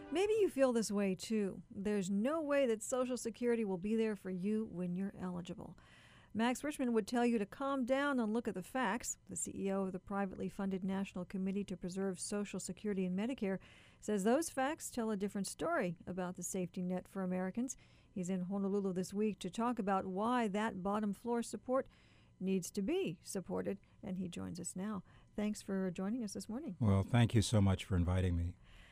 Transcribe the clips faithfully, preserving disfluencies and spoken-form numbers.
Maybe you feel this way too. There's no way that Social Security will be there for you when you're eligible. Max Richmond would tell you to calm down and look at the facts. The C E O of the privately funded National Committee to Preserve Social Security and Medicare says those facts tell a different story about the safety net for Americans. He's in Honolulu this week to talk about why that bottom floor support needs to be supported, and he joins us now. Thanks for joining us this morning. Well, thank you so much for inviting me.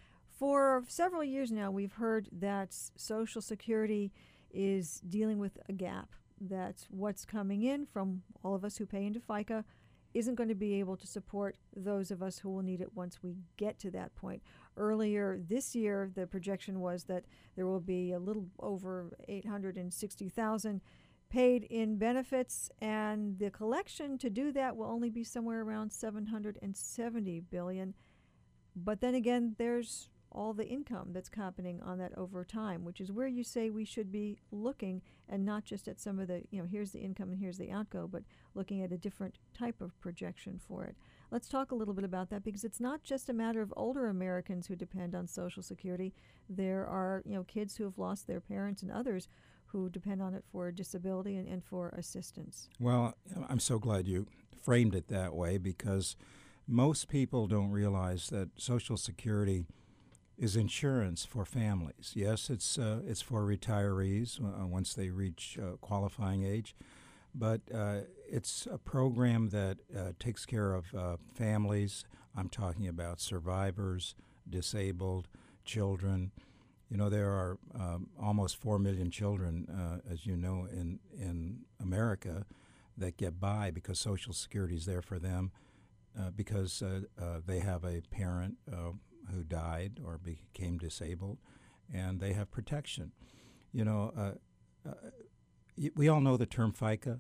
For several years now, we've heard that Social Security is dealing with a gap, that what's coming in from all of us who pay into FICA isn't going to be able to support those of us who will need it once we get to that point. Earlier this year, the projection was that there will be a little over eight hundred sixty thousand paid in benefits, and the collection to do that will only be somewhere around seven hundred seventy billion dollars. But then again, there's all the income that's happening on that over time, which is where you say we should be looking, and not just at some of the, you know, here's the income and here's the outgo, but looking at a different type of projection for it. Let's talk a little bit about that, because it's not just a matter of older Americans who depend on Social Security. There are, you know, kids who have lost their parents and others who depend on it for disability and, and for assistance. Well, I'm so glad you framed it that way, because most people don't realize that Social Security is insurance for families. Yes, it's uh, it's for retirees uh, once they reach uh, qualifying age, but uh, it's a program that uh, takes care of uh, families. I'm talking about survivors, disabled, children. You know, there are um, almost four million children, uh, as you know, in, in America that get by because Social Security is there for them uh, because uh, uh, they have a parent uh, who died or became disabled, and they have protection. You know, uh, uh, we all know the term FICA,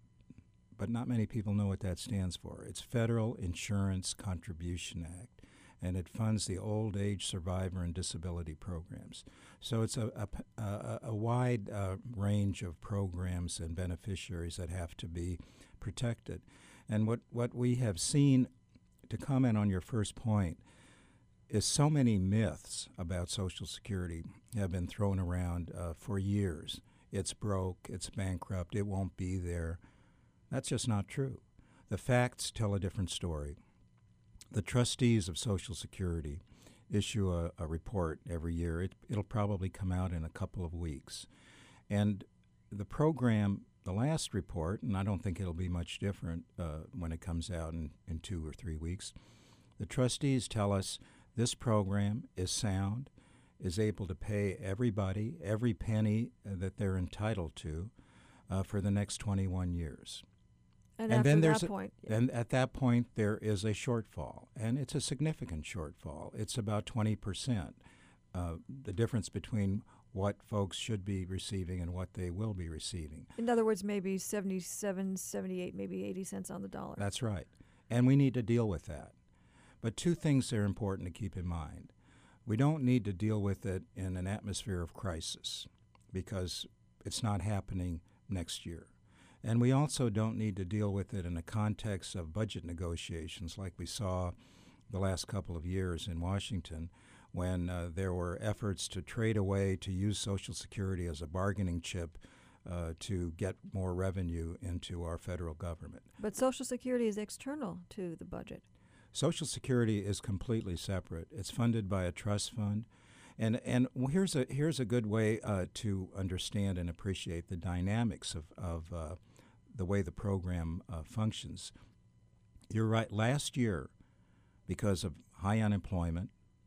but not many people know what that stands for. It's Federal Insurance Contribution Act, and it funds the old age survivor and disability programs. So it's a, a, a, a wide uh, range of programs and beneficiaries that have to be protected. And what, what we have seen, to comment on your first point, is so many myths about Social Security have been thrown around uh, for years. It's broke, it's bankrupt, it won't be there. That's just not true. The facts tell a different story. The trustees of Social Security issue a, a report every year. It, it'll probably come out in a couple of weeks. And the program, the last report, and I don't think it'll be much different uh, when it comes out in, in two or three weeks, the trustees tell us this program is sound, is able to pay everybody every penny that they're entitled to uh, for the next twenty-one years. And, and after then there's that a, point, and at that point there is a shortfall, and it's a significant shortfall. It's about twenty percent, uh, the difference between what folks should be receiving and what they will be receiving. in other words, maybe seventy-seven, seventy-eight, maybe eighty cents on the dollar. That's right, and we need to deal with that. But two things are important to keep in mind. We don't need to deal with it in an atmosphere of crisis, because it's not happening next year. And we also don't need to deal with it in a context of budget negotiations like we saw the last couple of years in Washington, when uh, there were efforts to trade away, to use Social Security as a bargaining chip uh, to get more revenue into our federal government. But Social Security is external to the budget. Social Security is completely separate. It's funded by a trust fund. And and here's a here's a good way uh, to understand and appreciate the dynamics of, of uh, the way the program uh, functions. You're right. Last year, because of high unemployment,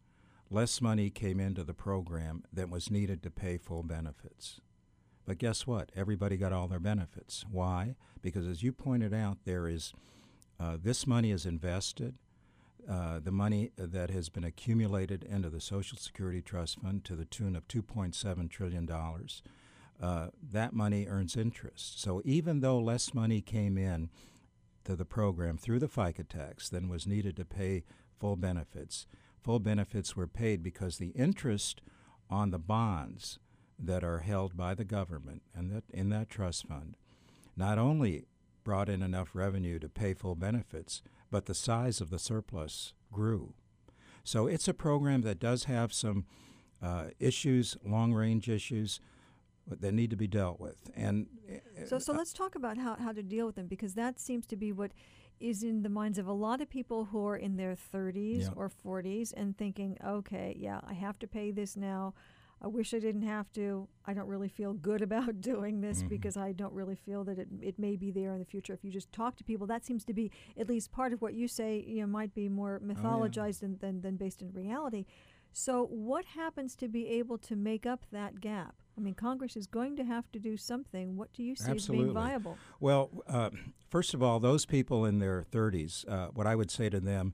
less money came into the program than was needed to pay full benefits. But guess what? Everybody got all their benefits. Why? Because as you pointed out, there is uh, this money is invested. Uh, the money that has been accumulated into the Social Security Trust Fund to the tune of two point seven trillion dollars, uh, that money earns interest. So even though less money came in to the program through the FICA tax than was needed to pay full benefits, full benefits were paid because the interest on the bonds that are held by the government and that in that trust fund not only brought in enough revenue to pay full benefits, but the size of the surplus grew. So it's a program that does have some uh, issues, long-range issues that need to be dealt with. And so, so let's talk about how, how to deal with them, because that seems to be what is in the minds of a lot of people who are in their thirties Yeah. or forties and thinking, okay, yeah, I have to pay this now. I wish I didn't have to. I don't really feel good about doing this Mhm. because I don't really feel that it, it may be there in the future. If you just talk to people, that seems to be at least part of what you say, you know, might be more mythologized than, than, than based in reality. So what happens to be able to make up that gap? I mean, Congress is going to have to do something. What do you see Absolutely. as being viable? Well, uh, first of all, those people in their thirties, uh, what I would say to them,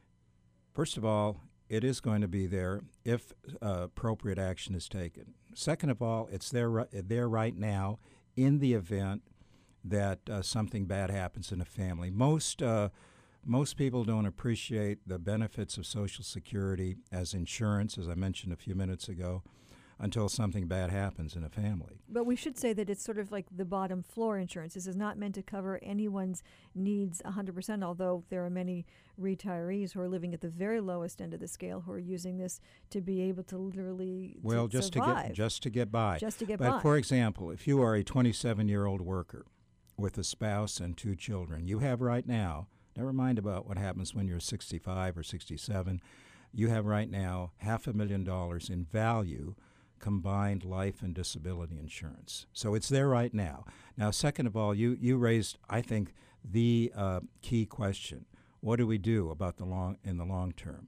first of all, it is going to be there if uh, appropriate action is taken. Second of all, it's there, ri- there right now in the event that uh, something bad happens in a family. Most uh, most people don't appreciate the benefits of Social Security as insurance, as I mentioned a few minutes ago, until something bad happens in a family. But we should say that it's sort of like the bottom floor insurance. This is not meant to cover anyone's needs one hundred percent, although there are many retirees who are living at the very lowest end of the scale who are using this to be able to literally Well, to just survive. to get just to get by. Just to get but by. for example, if you are a twenty-seven-year-old worker with a spouse and two children, you have right now, never mind about what happens when you're sixty-five or sixty-seven, you have right now half a million dollars in value combined life and disability insurance. So it's there right now. Now, second of all, you, you raised, I think, the uh, key question. What do we do about the long in the long term?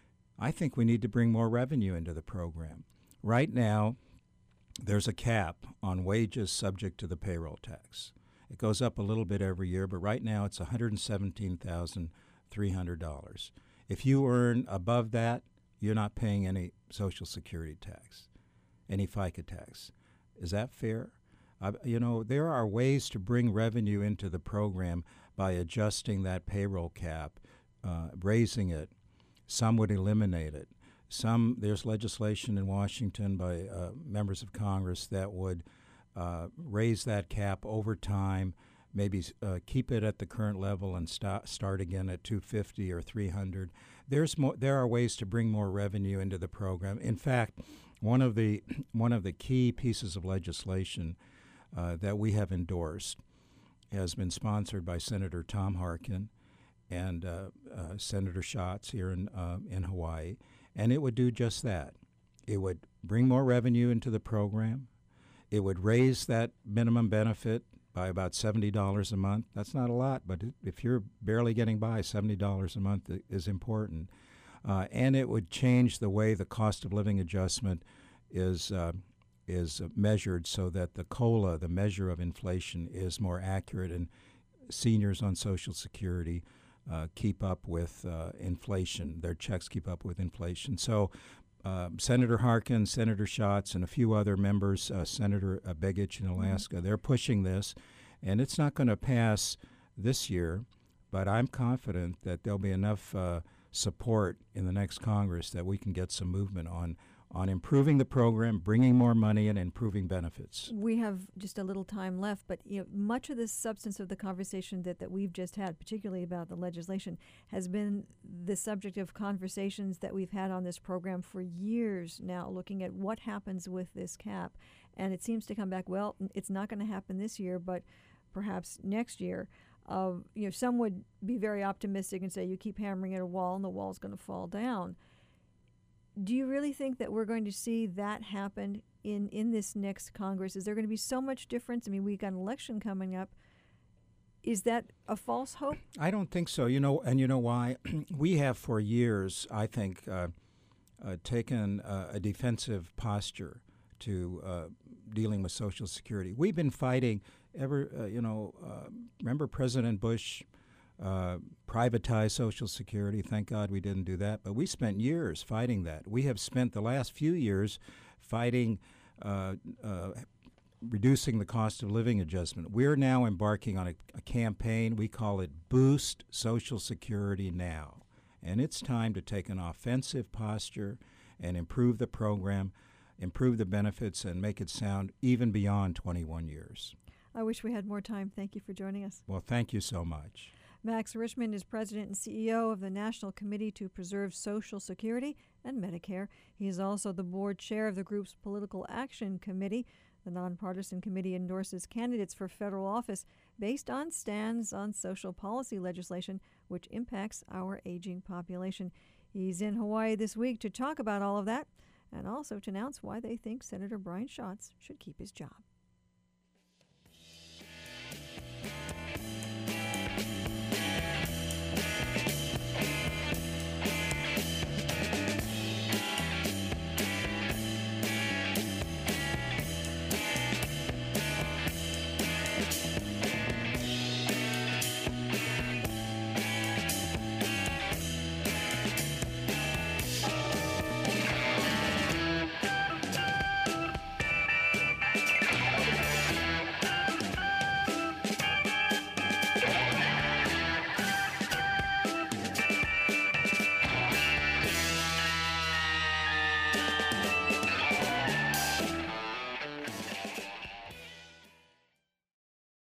I think we need to bring more revenue into the program. Right now, there's a cap on wages subject to the payroll tax. It goes up a little bit every year, but right now it's one hundred seventeen thousand three hundred dollars. If you earn above that, you're not paying any Social Security tax, any FICA tax. Is that fair? Uh, you know, there are ways to bring revenue into the program by adjusting that payroll cap, uh, raising it. Some would eliminate it. Some, there's legislation in Washington by uh, members of Congress that would uh, raise that cap over time, maybe uh, keep it at the current level and st- start again at two hundred fifty or three hundred. There's more, there are ways to bring more revenue into the program. In fact, one of the one of the key pieces of legislation uh, that we have endorsed has been sponsored by Senator Tom Harkin and uh, uh, Senator Schatz here in uh, in Hawaii, and it would do just that. It would bring more revenue into the program. It would raise that minimum benefit by about seventy dollars a month. That's not a lot, but if you're barely getting by, seventy dollars a month is important. Uh, and it would change the way the cost of living adjustment is uh, is measured so that the COLA, the measure of inflation, is more accurate, and seniors on Social Security uh, keep up with uh, inflation. Their checks keep up with inflation. So uh, Senator Harkin, Senator Schatz, and a few other members, uh, Senator uh, Begich in Alaska, mm-hmm. they're pushing this, and it's not going to pass this year, but I'm confident that there'll be enough uh, support in the next Congress that we can get some movement on on improving the program, bringing more money in, and improving benefits. We have just a little time left, but you know, much of the substance of the conversation that, that we've just had, particularly about the legislation, has been the subject of conversations that we've had on this program for years now, looking at what happens with this cap. And it seems to come back, well, it's not going to happen this year, but perhaps next year. Uh, you know, some would be very optimistic and say you keep hammering at a wall and the wall's going to fall down. Do you really think that we're going to see that happen in, in this next Congress? Is there going to be so much difference? I mean, we've got an election coming up. Is that a false hope? I don't think so. You know, and you know why? We have for years, I think, uh, uh, taken uh, a defensive posture to uh, dealing with Social Security. We've been fighting ever, uh, you know, uh, remember President Bush Uh, privatize Social Security. Thank God we didn't do that. But we spent years fighting that. We have spent the last few years fighting uh, uh, reducing the cost of living adjustment. We're now embarking on a, a campaign. We call it Boost Social Security Now. And it's time to take an offensive posture and improve the program, improve the benefits, and make it sound even beyond twenty-one years. I wish we had more time. Thank you for joining us. Well, thank you so much. Max Richmond is president and C E O of the National Committee to Preserve Social Security and Medicare. He is also the board chair of the group's Political Action Committee. The nonpartisan committee endorses candidates for federal office based on stands on social policy legislation which impacts our aging population. He's in Hawaii this week to talk about all of that and also to announce why they think Senator Brian Schatz should keep his job.